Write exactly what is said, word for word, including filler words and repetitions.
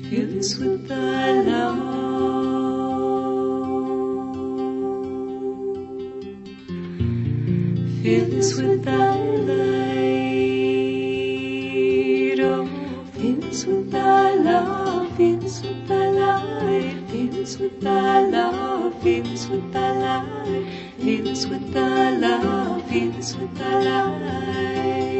Fill us with thy love. Fill us with thy light. Oh, fill us with thy love. Fill us with thy light. Fill us with thy love. Fill us with thy light. Fill us with thy love. Fill us with thy light.